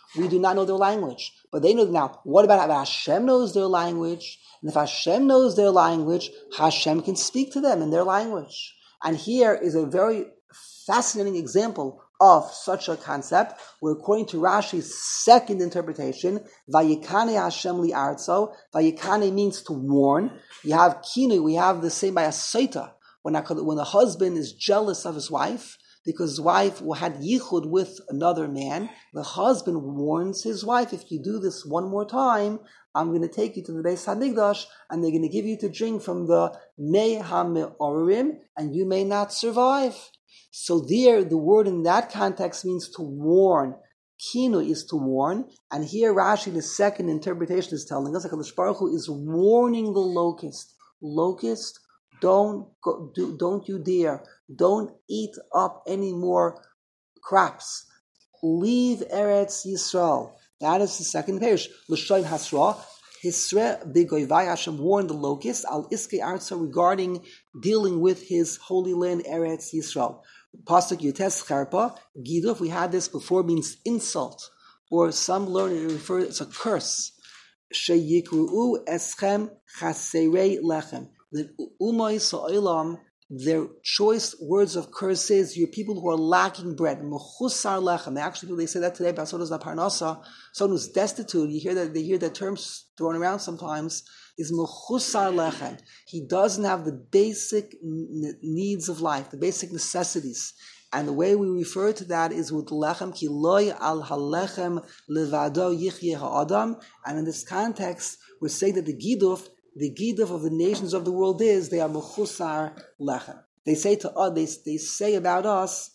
We do not know their language. But they know now. What about Hashem knows their language? And if Hashem knows their language, Hashem can speak to them in their language. And here is a very fascinating example of such a concept, where according to Rashi's second interpretation, Vayikane Hashem li'artso, Vayikane means to warn. You have kinu, we have the same by a seita, when the husband is jealous of his wife, because his wife had yichud with another man, the husband warns his wife, if you do this one more time, I'm going to take you to the Beis HaMikdash, and they're going to give you to drink from the Mei HaMe'orim, and you may not survive. So there, the word in that context means to warn. Kinu is to warn, and here Rashi, the second interpretation, is telling us that HaKadosh Baruch Hu is warning the locust. Locust, don't you dare, don't eat up any more crops. Leave Eretz Yisrael. That is the second parish. L'shoin Hasra, Hisre B'goyvai, Hashem warned the locust, Al Iske Arza, regarding dealing with his holy land, Eretz Yisrael. Pasuk Yutes Charpa, Giduf, we had this before, means insult, or some learn it refer it's a curse. Sheyikru'u eschem chaserei lechem. The umay sa'olam, their choice words of curses, you're people who are lacking bread. Mechusar lechem. They say that today about someone who's parnasa, someone who's destitute. They hear that terms thrown around sometimes. Is mechusar lechem. He doesn't have the basic needs of life, the basic necessities. And the way we refer to that is with lechem, ki loy al halechem levado yichye ha'adam. And in this context, we're saying that the giduf of the nations of the world is they are mechusar lechem. They say to us, they say about us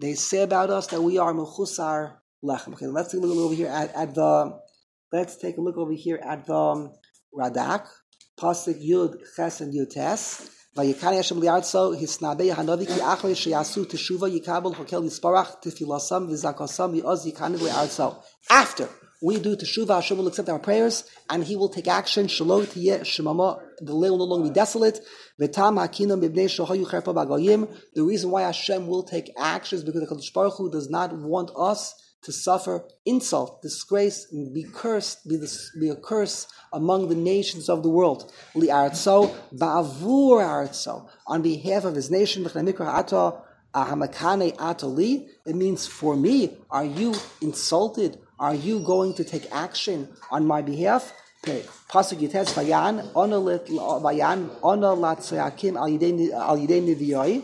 that we are mechusar lechem. Okay, let's take a look over here at the Radak, Pasuk Yud Ches and Yud Tes. Vayikani Hashem li'artso hisnabei hanavi ki achrei sheyasu teshuva yikabel hokel yisparach tefilasam v'zakasam v'oz yikani li'artso. After we do teshuva, Hashem will accept our prayers and He will take action. Shalom tiyeh shemama, the land will no longer be desolate. V'tam hakinam b'bnei shohayu cherpa b'goyim. The reason why Hashem will take action is because the HaKadosh Baruch Hu does not want us to suffer insult, disgrace, and be cursed, be a curse among the nations of the world. Li'artso, ba'avur artso, on behalf of His nation. It means for me. Are you insulted? Are you going to take action on my behalf? Pasuk Yites Vayan Ona Latzayakim Al Yidei Niviyai.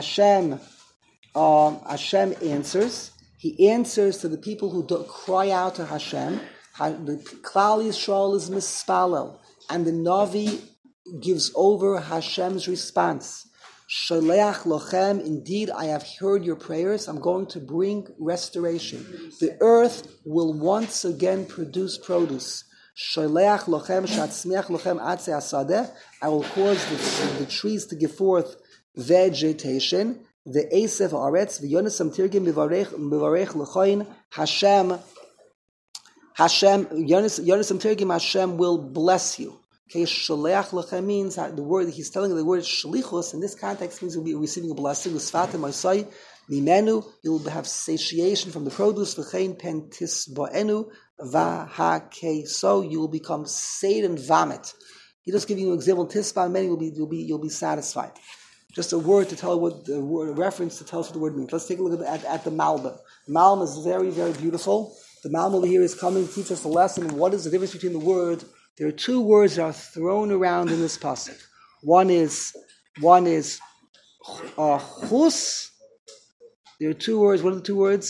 Hashem answers. He answers to the people who cry out to Hashem. The Klal Yisrael is mispalel, and the Navi gives over Hashem's response. Shaleach lochem, indeed I have heard your prayers. I'm going to bring restoration. The earth will once again produce produce. Shaleach lochem shatzmiach lochem atze asadeh. I will cause the trees to give forth vegetation. The Eisef Aretz, the Yonisam Tirgim Mivarech L'choin, Hashem, Yonisam Tirgim, Hashem will bless you. Okay, Shaleach L'chem means the word, he's telling the word Shlichus, in this context means you'll be receiving a blessing. Usfatim Arsai, Mimenu, you'll have satiation from the produce, L'chein pen tisba'enu, Vahake, so you will become sate and vomit. He just giving you an example, Tisba, many you'll be satisfied. Just a word to tell what the word, a reference to tell us what the word means. Let's take a look at the Malbim. The Malbim is very, very beautiful. The Malbim over here is coming to teach us a lesson. What is the difference between the word? There are two words that are thrown around in this pasuk. One is chus. There are two words. What are the two words?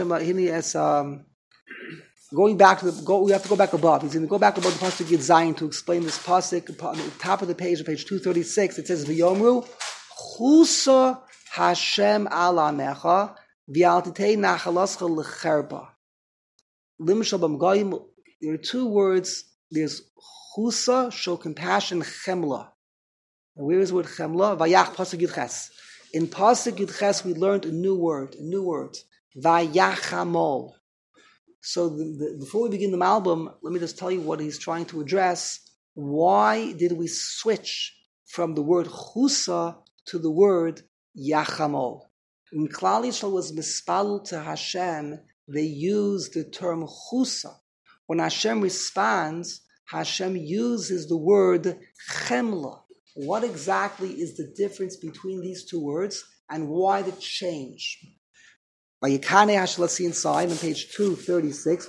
Going back to we have to go back above. He's going to go back above the pasuk Yud Zayin to explain this pasuk. On the top of the page, on page 236, it says V'yomru Chusa Hashem ala mecha v'altitei nachalascha l'cherba. Limshal b'mgoyim. There are two words. There's Chusa, show compassion, Chemla. And where is the word Chemla? Vayach pasuk Yud Ches. In pasuk Yud Ches, we learned a new word. Vayachamol. So before we begin the Malbim, let me just tell you what he's trying to address. Why did we switch from the word Chusa to the word Yachamol? When Klal Yisrael was mispalel to Hashem, they use the term chusa. When Hashem responds, Hashem uses the word chemla. What exactly is the difference between these two words and why the change? Let's see inside on page 236.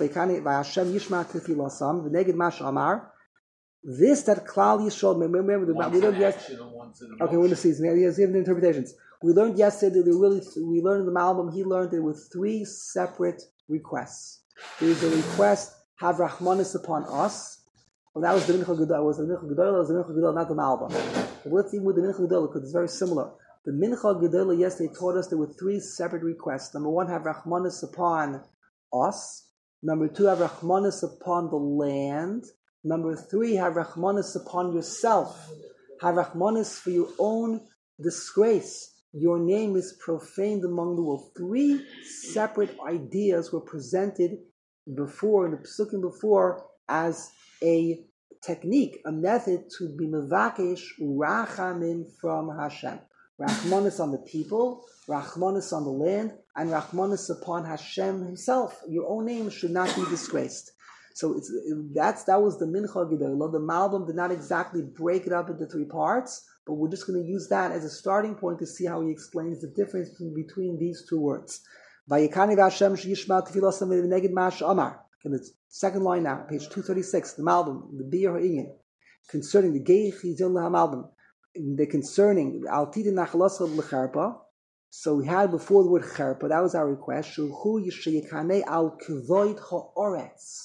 This that Klal Yisrael, remember we learned yesterday. Okay, we're going to see. He has given interpretations. We learned yesterday that we learned in the Malbim, he learned there were three separate requests. There is a request, have Rahmanis upon us. Well, that was the Mincha Gedolah. Was the Mincha Gedolah, not the Malbim. Let's see with the Mincha Gedolah, because it's very similar. The Mincha Gedolah yesterday taught us there were three separate requests. Number one, have Rahmanis upon us. Number two, have Rahmanis upon the land. Number three, have Rahmanis upon yourself. Have Rahmanis for your own disgrace. Your name is profaned among the world. Three separate ideas were presented before, in the Pesukim before, as a technique, a method to be mevakesh rachamim from Hashem. Rachmanis on the people, Rachmanis on the land, and Rachmanis upon Hashem himself. Your own name should not be disgraced. So that was the Mincha Gedolah. The Malbim did not exactly break it up into three parts, but we're just going to use that as a starting point to see how he explains the difference between these two words. Vayikani v'Hashem sheyishma tefilosam v'neged ma'ash amar. In the second line now, page 236, the Malbim, the Bir Ha'inyan, concerning the Gei Chizyon LaHaMalbim, concerning Al Tidin Nachaloscha L'Cherpa. So we had before the word Cherpa, that was our request. Shulchu Yishayikanei Al Kvoid Ha'oretz.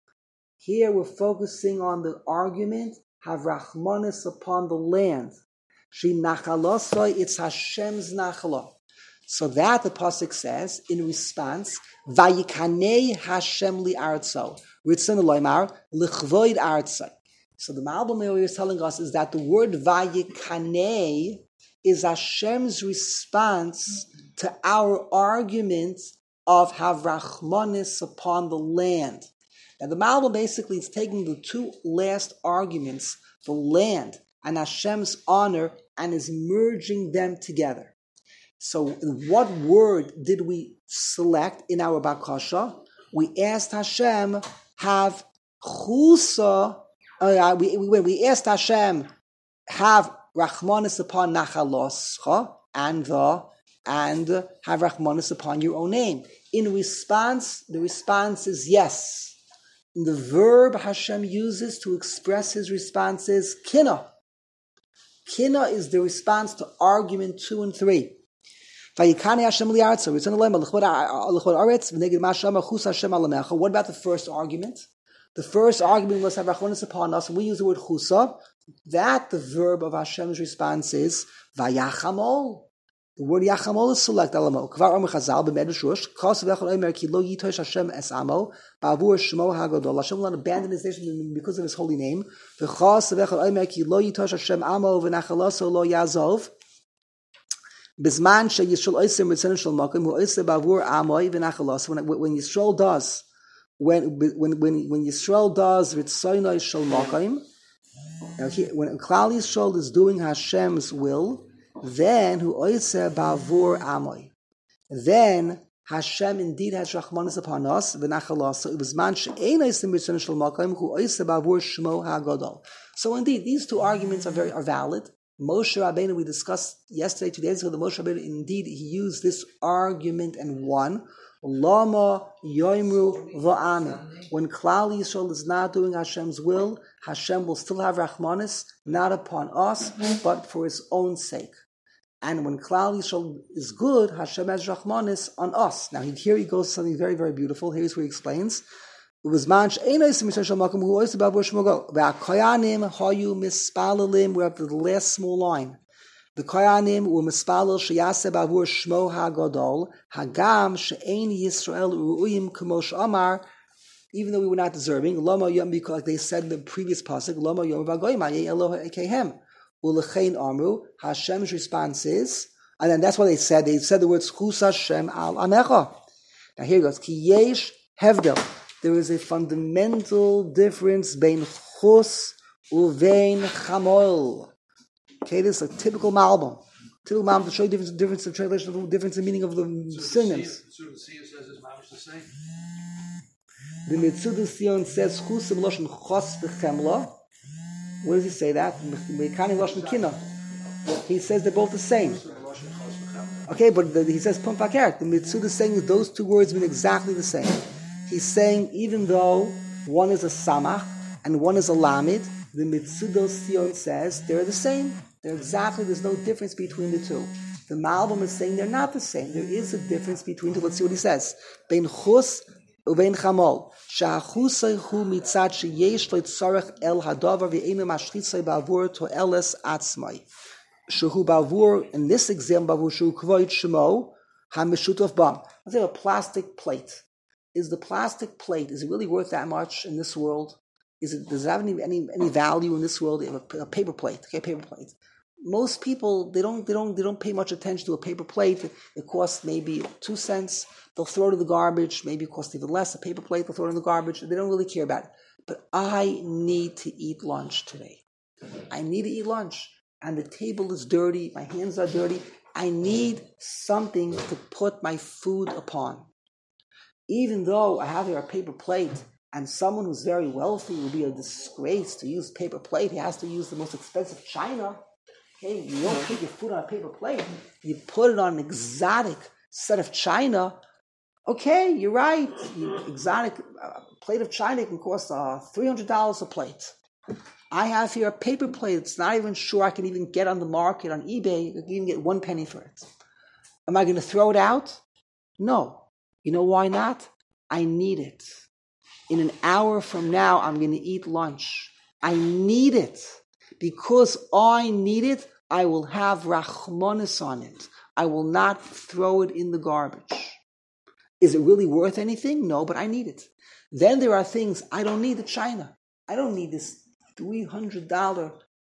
Here we're focusing on the argument, have Rachmanis upon the land. She Nachalosai, it's Hashem's Nachala. So that the pasuk says in response, Vayikanei Hashem li artso. Ritzon loymar lichvoid artso. So the Malbim is telling us is that the word Vayikanei is Hashem's response to our argument of have Rachmanis upon the land. Now the Malbim basically is taking the two last arguments, the land and Hashem's honor, and is merging them together. So what word did we select in our Bakasha? We asked Hashem, have chusa, we asked Hashem, have Rachmanis upon Nachaloscha, and have Rachmanis upon your own name. In response, the response is yes. The verb Hashem uses to express his response is kina. Kina is the response to argument 2 and 3. What about the first argument? The first argument was have Rachmanis upon us, and we use the word chusa. That the verb of Hashem's response is vayachamol. The word yachamol is select alamo. Kvar Omer Chazal b'Medrash Kos v'echol Omer ki lo yitosh Hashem es amo ba'avur shmo hagadol. Hashem will not abandon his nation because of his holy name. V'chos v'echol Omer ki lo yitosh Hashem amo v'nachaloso lo yazov. Bizman she Yisrael oisem ritzon shel makom hu oisem ba'avur amoy v'nachaloso. When Yisrael does when Yisrael does ritzonai shel makom. Now when Klal Yisrael is doing Hashem's will, then who oiseh ba'avur amoy. Then Hashem indeed has Rachmanis upon us. V'nachalasa it was man she'ein oisem ritzon shel makom who oiseh ba'avur shmo hagadol. So indeed, these two arguments are valid. Moshe Rabbeinu, we discussed yesterday, 2 days ago, the Moshe Rabbeinu, indeed, he used this argument and won. Lama yoimru va'amin. When Klal Yisrael is not doing Hashem's will, Hashem will still have Rachmanis, not upon us, but for his own sake. And when Klal Yisrael is good, Hashem has Rachmanis on us. Now here he goes to something very, very beautiful. Here's where he explains. It was manch einosim mishashal makom who ois about shmogo. Ve'akoyanim hayu mispalalim. We're up to the last small line. The koyanim were mispalal sheyase bavur shmo hagadol hagam she'ein Yisrael ru'uyim k'mosh amar. Even though we were not deserving, lama yom because like they said in the previous pasuk, lama yom v'agoyim ayei Elohe ekehem u'lechein amru. Hashem's response is, and then that's what they said. They said the words chus Hashem al amecha. Now here it goes. Ki yesh hevdel. There is a fundamental difference between chus uvein chamol. Okay, this is a typical Malbim. Typical Malbim to show you difference of translation, difference in meaning of the synonyms. the same. The Mitzudas Sion says Chusim Loshen Chos B'Chemla. Where does he say that? Mekani Loshen Kina. He says they're both the same. Okay, but he says Pum Fakert. The Mitzudas is saying those two words mean exactly the same. He's saying even though one is a Samach and one is a Lamid, the Mitzudas Sion says they're the same. They're exactly, there's no difference between the two. The Malbim is saying they're not the same. There is a difference between the two. Let's see what he says. Bein Chus uvein Chamol. Sha'achusay hu mitzad sheyesh lo tzarech el hadavar v'einu mashchisay ba'avur to eles atzmai. Shehu ba'avur, in this example, ba'avur shehu kvoit shemo ha'meshutov bam. Let's say a plastic plate. Is the plastic plate, is it really worth that much in this world? Does it have any value in this world? A paper plate, okay, paper plate. Most people they don't pay much attention to a paper plate. It costs maybe 2 cents. They'll throw it in the garbage. Maybe it costs even less. A paper plate, they'll throw it in the garbage. They don't really care about it. But I need to eat lunch today. I need to eat lunch, and the table is dirty. My hands are dirty. I need something to put my food upon. Even though I have here a paper plate, and someone who's very wealthy will be a disgrace to use paper plate. He has to use the most expensive china. Okay, you don't put your food on a paper plate. You put it on an exotic set of china. Okay, you're right. Exotic plate of china can cost $300 a plate. I have here a paper plate. It's not even sure I can even get on the market on eBay. I can even get 1 penny for it. Am I going to throw it out? No. You know why not? I need it. In an hour from now, I'm going to eat lunch. I need it. Because I need it, I will have rachmanis on it. I will not throw it in the garbage. Is it really worth anything? No, but I need it. Then there are things, I don't need the china. I don't need this $300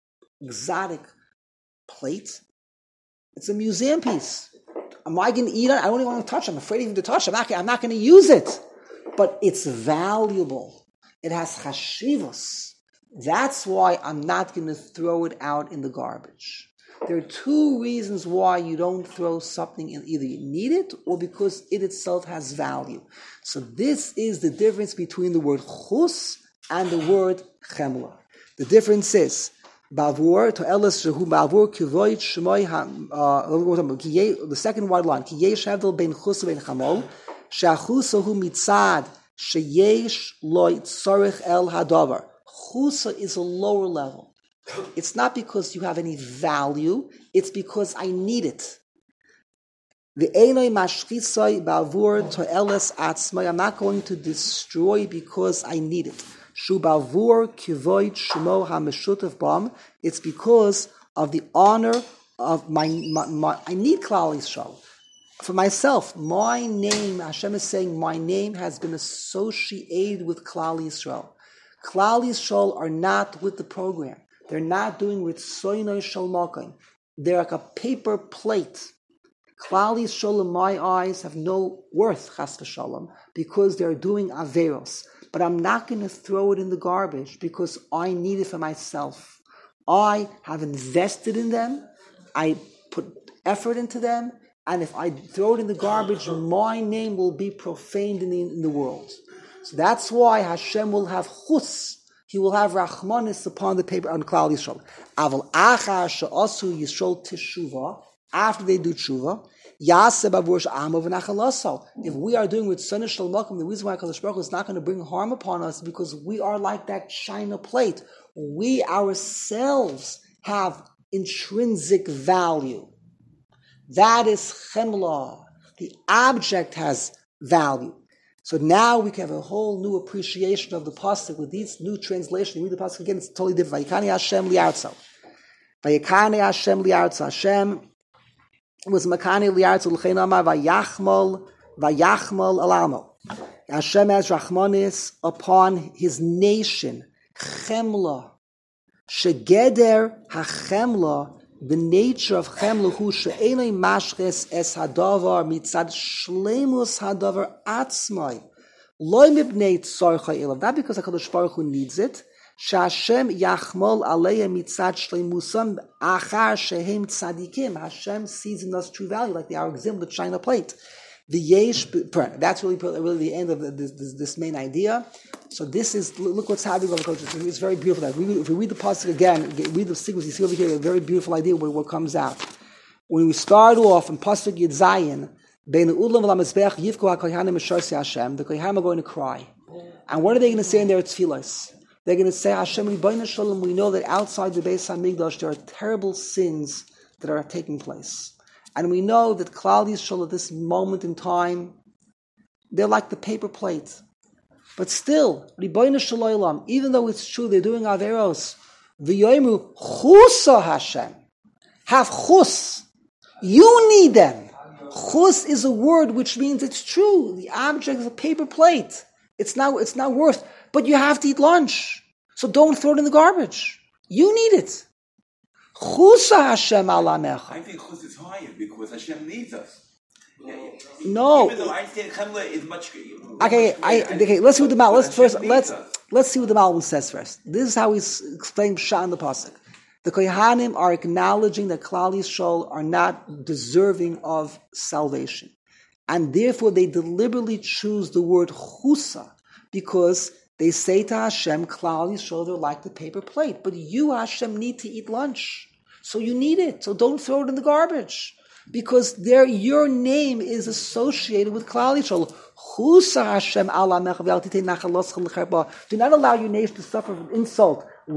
exotic plate. It's a museum piece. Am I going to eat it? I don't even want to touch it. I'm afraid even to touch it. I'm not going to use it. But it's valuable. It has chashivos. That's why I'm not going to throw it out in the garbage. There are 2 reasons why you don't throw something in. Either you need it or because it itself has value. So this is the difference between the word chus and the word chemla. The difference is bavur to elis shehu bavur kivoit shmoi the second wide line ki yesh havdel ben chus ben chamol she'achus hu mitzad sheyesh lo tzarech el hadavar. Chusa is a lower level. It's not because you have any value, it's because I need it. I'm not going to destroy because I need it. It's because of the honor of my I need Klal Yisrael. For myself, my name, Hashem is saying, my name has been associated with Klal Yisrael. Klal Yisrael are not with the program. They're not doing Ritzoynoi Shel Makom. They're like a paper plate. Klal Yisrael, in my eyes, have no worth, chas v'shalom, because they're doing averos. But I'm not going to throw it in the garbage because I need it for myself. I have invested in them. I put effort into them. And if I throw it in the garbage, my name will be profaned in the world. So that's why Hashem will have chus. He will have rachmanis upon the paper on Klal Yisrael. Aval achar she'asu Yisrael teshuva, after they do tshuva, yaseh bavur she'amo v'nachalaso. If we are doing with Ritzono Shel Makom, the reason why Kadosh Baruch Hu is not going to bring harm upon us is because we are like that china plate. We ourselves have intrinsic value. That is chemla. The object has value. So now we can have a whole new appreciation of the pasuk with these new translations. You read the pasuk again; it's totally different. Vayikane Hashem li'artzo. Vayikane Hashem li'artzo. Hashem was makane li'artzo l'chein amar vayachmal alamo. Hashem has rachmanis upon His nation. Chemla shegeder hachemla. The nature of chemla hu she'enei mashches es hadavar mitzad shleimus hadavar atzmai loy mibnei tzarcha elav. Not because HaKadosh Baruch Hu needs it. She'Hashem yachmol aleya mitzad shleimusam achar shehem tzadikim. Hashem sees in us true value, like our example, the china plate. That's really the end of this main idea. So this is, look what's happening over the It's very beautiful. If we read the pasuk again, read the sequence, you see over here a very beautiful idea what comes out. When we start off in pasuk Yud Zayin, the kohanim are going to cry. And what are they going to say in their tefillos? They're going to say, Hashem, Ribono Shel Olam, we know that outside the Beis HaMikdash there are terrible sins that are taking place. And we know that Klal Yisrael at this moment in time, they're like the paper plate. But still, Ribono Shel Olam, even though it's true they're doing Averos, V'yoymu chusa Hashem. Have chus. You need them. Chus is a word which means it's true. The object is a paper plate. It's not worth. But you have to eat lunch. So don't throw it in the garbage. You need it. Chusa Hashem alamecha. I think chus is higher because Hashem needs us. No. Even though I think Chemla is much. Okay. Let's see what the Mal. Let's see what the Malbim says first. This is how he's explaining Pshat in the pasuk. The Kohanim are acknowledging that Klal Yisrael are not deserving of salvation, and therefore they deliberately choose the word chusa because they say to Hashem, Klal Yisrael, they're like the paper plate, but you, Hashem, need to eat lunch, so you need it. So don't throw it in the garbage. Because your name is associated with Klal Yisrael. Do not allow your nation to suffer from insult. So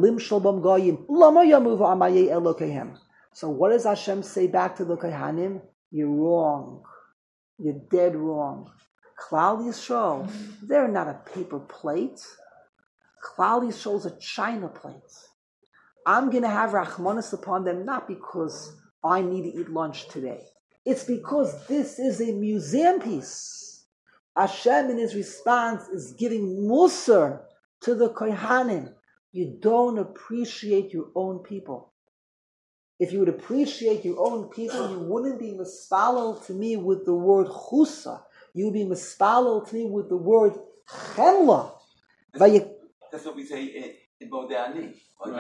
what does Hashem say back to the Kohanim? You're wrong. You're dead wrong. Klal Yisrael, they're not a paper plate. Klal Yisrael is a china plate. I'm going to have Rachmanis upon them not because I need to eat lunch today. It's because this is a museum piece. Hashem in his response is giving Musar to the Kohanim. You don't appreciate your own people. If you would appreciate your own people, you wouldn't be mispalel to me with the word chusa. You would be mispalel to me with the word chemla. That's what we say in Bodani.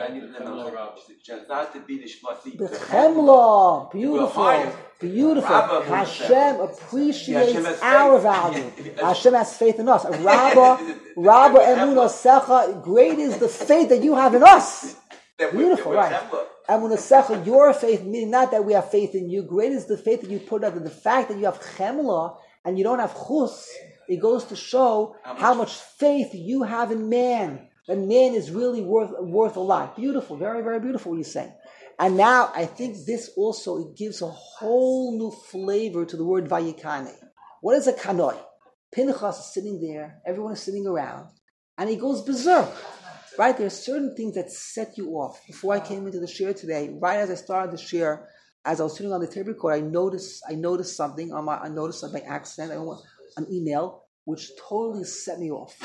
The chemla, beautiful. Hashem appreciates our value. Hashem has faith in us. Rabba emunah secha. Great is the faith that you have in us. Beautiful, right? Emunah secha, your faith, meaning not that we have faith in you. Great is the faith that you put out. The fact that you have chemla and you don't have chus, it goes to show how much faith you have in man. That man is really worth a lot. Beautiful, very, very beautiful what you're saying. And now I think this also it gives a whole new flavor to the word vayikane. What is a kanoi? Pinchas is sitting there, everyone is sitting around, and he goes berserk. Right? There are certain things that set you off. Before I came into the shir today, right as I started the shir, as I was sitting on the tape recorder, I noticed something I noticed by accident, an email which totally set me off.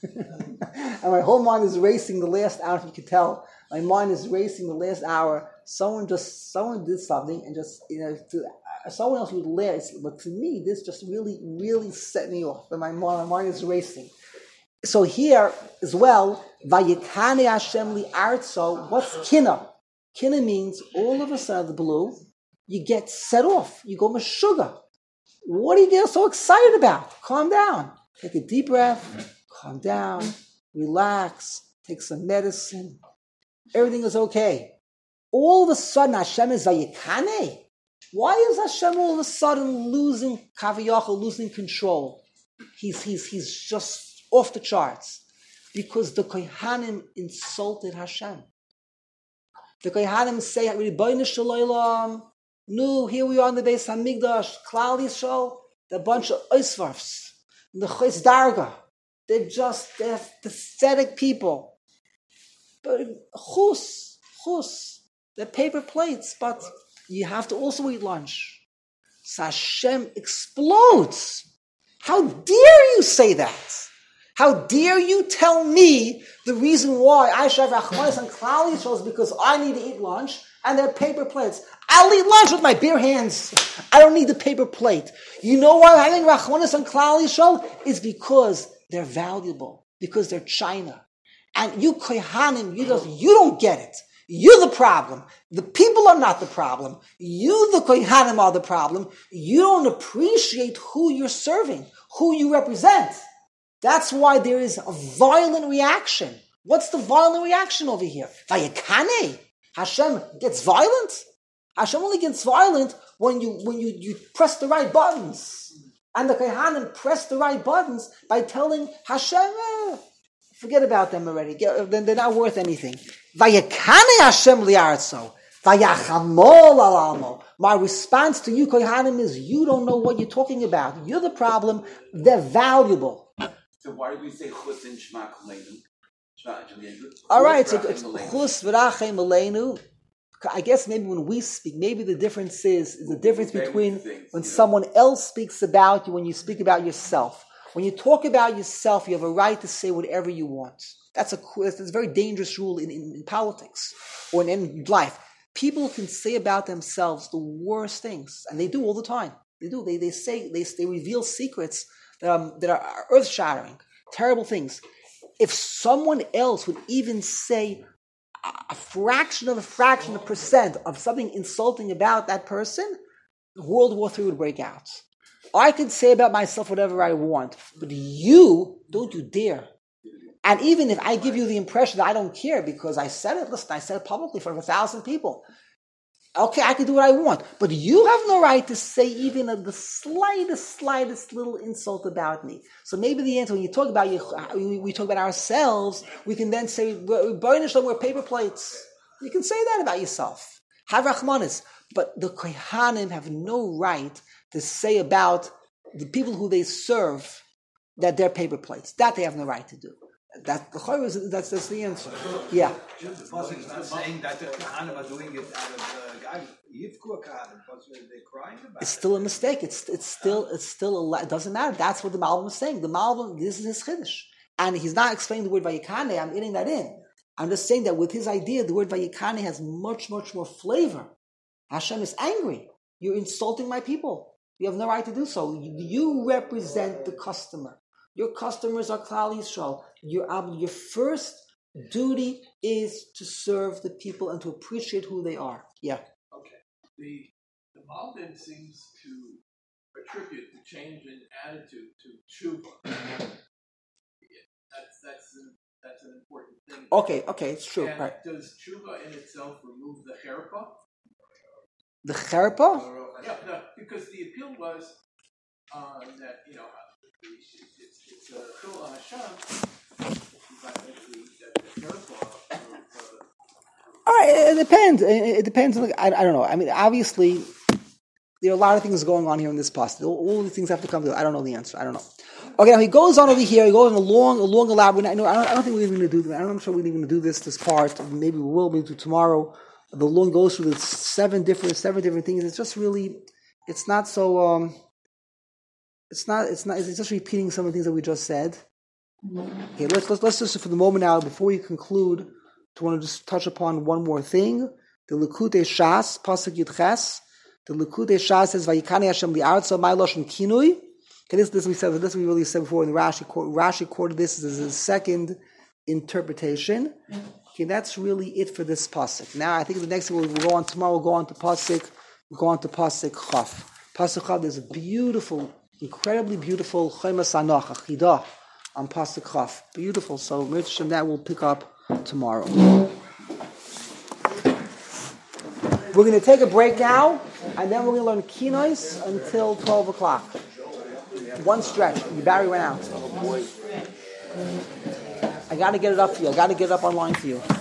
And my whole mind is racing the last hour, if you could tell. My mind is racing the last hour. Someone did something and just, someone else would laugh. But to me, this just really, really set me off. And my mind is racing. So here as well, Vayikane Hashem li artso, what's kina? Kina means all of a sudden, the blue, you get set off. You go meshuga. What are you getting so excited about? Calm down. Take a deep breath. Calm down. Relax. Take some medicine. Everything is okay. All of a sudden, Hashem is vayikane. Why is Hashem all of a sudden losing kaviyachol, losing control? He's just off the charts. Because the Kohanim insulted Hashem. The Kohanim say, Ribono Shel Olam, no, here we are in the Beis HaMikdash, Klal Yisrael, they're a bunch of oisvarfs, the Chos Darga. They're pathetic people. But chus, they're paper plates, but you have to also eat lunch. So Hashem explodes. How dare you say that? How dare you tell me the reason why I should have Rachmanis on Klal Yisrael is because I need to eat lunch and they're paper plates. I'll eat lunch with my bare hands. I don't need the paper plate. You know why I'm having Rachmanis on Klal Yisrael? Is because they're valuable, because they're china. And you Kohanim, you don't get it. You're the problem. The people are not the problem. You, the Kohanim, are the problem. You don't appreciate who you're serving, who you represent. That's why there is a violent reaction. What's the violent reaction over here? Vayekane. Hashem gets violent. Hashem only gets violent when you press the right buttons. And the Kohanim press the right buttons by telling Hashem, forget about them already. They're not worth anything. Vayekane Hashem li'aretzo. Vayachamol alamo. My response to you, Kohanim, is you don't know what you're talking about. You're the problem. They're valuable. So why do we say chus and shema kuleinu? All right, so it's chus v'rachem aleinu. I guess maybe when we speak, maybe the difference is the difference between when someone else speaks about you, when you speak about yourself. When you talk about yourself, you have a right to say whatever you want. That's a very dangerous rule in politics or in life. People can say about themselves the worst things, and they do all the time. They do. They reveal secrets that are earth-shattering, terrible things. If someone else would even say a fraction of a percent of something insulting about that person, World War III would break out. I can say about myself whatever I want, but don't you dare. And even if I give you the impression that I don't care because I said it, listen, I said it publicly for 1,000 people. Okay, I can do what I want, but you have no right to say even the slightest little insult about me. So maybe the answer, when you talk about we talk about ourselves, we can then say, we're paper plates. You can say that about yourself. Have Rachmanis. But the Kohanim have no right to say about the people who they serve that they're paper plates. That they have no right to do. That's the answer. Yeah. The Pasuk is not saying that the Kohanim are doing it out of Yivkur Kohanim, because they're crying about it. It's still a mistake. It's still it doesn't matter. That's what the Malbim is saying. The Malbim, this is his chiddush, and he's not explaining the word Vayikane. I'm adding that in. I'm just saying that with his idea, the word Vayikane has much more flavor. Hashem is angry. You're insulting my people. You have no right to do so. You represent the customer. Your customers are Klal Yisrael. Your first duty is to serve the people and to appreciate who they are. Yeah. Okay. The Malbim seems to attribute the change in attitude to tshuva. That's an important thing. Okay, it's true. And right. Does tshuva in itself remove the cherpa? The cherpa? Yeah, because the appeal was that it's a Chil Hashem. All right, it depends. It depends on. I don't know. I mean, obviously, there are a lot of things going on here in this passage. All these things have to come to. I don't know the answer. I don't know. Okay, now he goes on over here. He goes on a long elaborate. I don't think we're even going to do that. I'm sure we're even going to do this part. Maybe we will. Maybe tomorrow. The long goes through the seven different things. It's just really. It's not so. It's just repeating some of the things that we just said. Okay, let's just for the moment now, before we conclude, to want to just touch upon one more thing. The Likutei Shas, Pasuk Yud Ches. The Likutei Shas says, "Vayikane Hashem li'aretzo my lashon kinui." Okay, this we really said before. In Rashi quoted this as his second interpretation. Okay, that's really it for this pasuk. Now, I think the next thing we'll go on tomorrow. We'll go on to pasuk Chaf. Pasuk Chaf. There's a beautiful, incredibly beautiful Chomas Anach Achidah on pasuk Chaf. Beautiful. So, Mitzvah that we'll pick up tomorrow. We're going to take a break now, and then we're going to learn Kinois until 12 o'clock. One stretch. Your battery went out. I got to get it up for you. I got to get it up online for you.